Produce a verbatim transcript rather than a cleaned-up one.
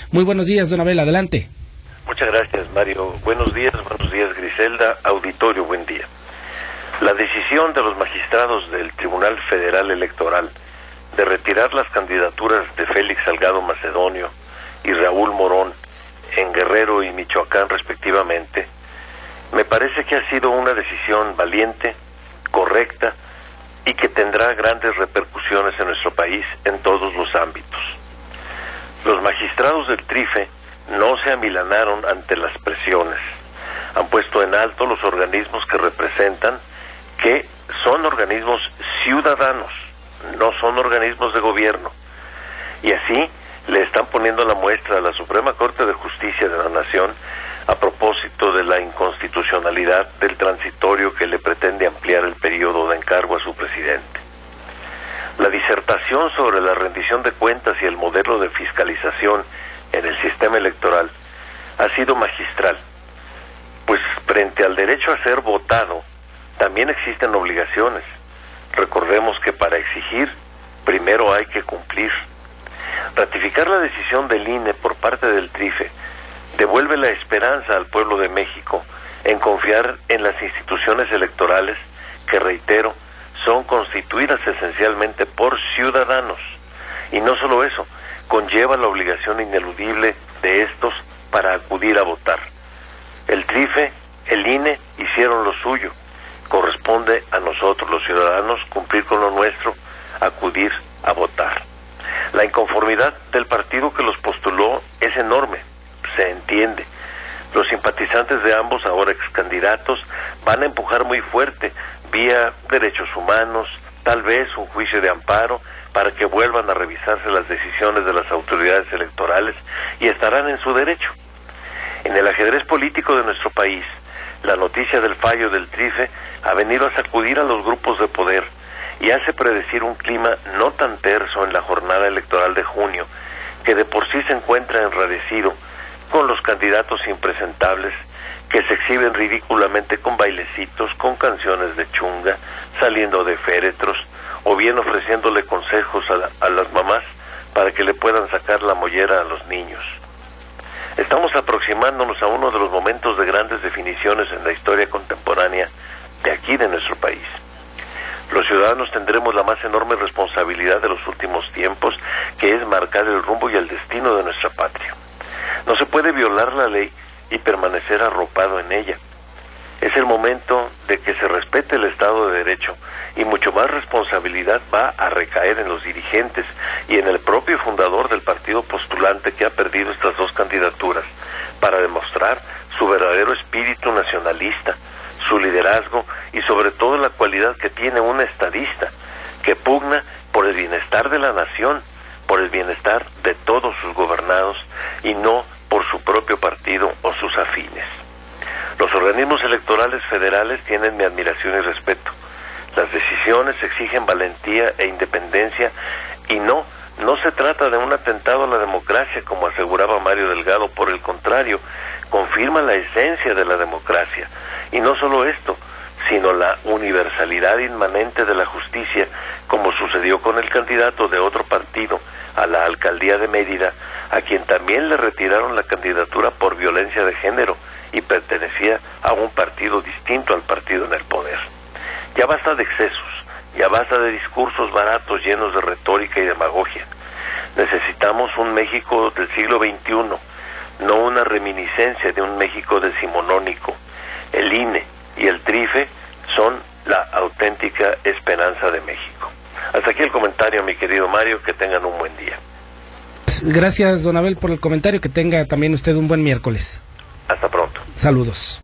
Muy buenos días, don Abel, adelante. Muchas gracias, Mario. Buenos días, buenos días, Griselda. Auditorio, buen día. La decisión de los magistrados del Tribunal Federal Electoral de retirar las candidaturas de Félix Salgado Macedonio y Raúl Morón en Guerrero y Michoacán respectivamente, me parece que ha sido una decisión valiente, correcta y que tendrá grandes repercusiones en nuestro país en todos los ámbitos. Los magistrados del TRIFE no se amilanaron ante las presiones, han puesto en alto los organismos que representan, que son organismos ciudadanos, no son organismos de gobierno, y así le están poniendo la muestra a la Suprema Corte de Justicia de la Nación a propósito de la inconstitucionalidad del transitorio que le pretende ampliar el periodo de encargo a su presidente. La disertación sobre la rendición de cuentas y el modelo de fiscalización en el sistema electoral ha sido magistral, pues frente al derecho a ser votado también existen obligaciones. Recordemos que para exigir, primero hay que cumplir. Ratificar la decisión del I N E por parte del TRIFE devuelve la esperanza al pueblo de México en confiar en las instituciones electorales que, reitero, son constituidas esencialmente por ciudadanos. Y no solo eso, conlleva la obligación ineludible de estos para acudir a votar. El TRIFE, el I N E hicieron lo suyo. Corresponde a nosotros, los ciudadanos, cumplir con lo nuestro, acudir a votar. La inconformidad del partido que los postuló es enorme, se entiende. Los simpatizantes de ambos, ahora ex candidatos, van a empujar muy fuerte, vía derechos humanos, tal vez un juicio de amparo, para que vuelvan a revisarse las decisiones de las autoridades electorales, y estarán en su derecho. En el ajedrez político de nuestro país, la noticia del fallo del TRIFE ha venido a sacudir a los grupos de poder y hace predecir un clima no tan terso en la jornada electoral de junio, que de por sí se encuentra enrarecido con los candidatos impresentables que se exhiben ridículamente con bailecitos, con canciones de chunga, saliendo de féretros, o bien ofreciéndole consejos a, la, a las mamás para que le puedan sacar la mollera a los niños. Estamos aproximándonos a uno de los momentos de grandes definiciones en la historia contemporánea de aquí, de nuestro país. Los ciudadanos tendremos la más enorme responsabilidad de los últimos tiempos, que es marcar el rumbo y el destino de nuestra patria. No se puede violar la ley y permanecer arropado en ella. Es el momento de que se respete el Estado de Derecho, y mucho más responsabilidad va a recaer en los dirigentes y en el propio fundador del partido postulante que ha perdido estas dos candidaturas, para demostrar su verdadero espíritu nacionalista, su liderazgo y sobre todo la cualidad que tiene un estadista, que pugna por el bienestar de la nación, por el bienestar de todos sus gobernados y no por su propio partido o sus afines. Los organismos electorales federales tienen mi admiración y respeto. Las decisiones exigen valentía e independencia, y no, no se trata de un atentado a la democracia, como aseguraba Mario Delgado. Por el contrario, confirma la esencia de la democracia. Y no solo esto, sino la universalidad inmanente de la justicia, como sucedió con el candidato de otro partido a la alcaldía de Mérida, a quien también le retiraron la candidatura por violencia de género y pertenecía a un partido distinto al partido en el poder. Ya basta de excesos, ya basta de discursos baratos llenos de retórica y demagogia. Necesitamos un México del siglo veintiuno, no una reminiscencia de un México decimonónico. El I N E y el TRIFE son la auténtica esperanza de México. Hasta aquí el comentario, mi querido Mario, que tengan un buen día. Gracias, don Abel, por el comentario, que tenga también usted un buen miércoles. Hasta pronto. Saludos.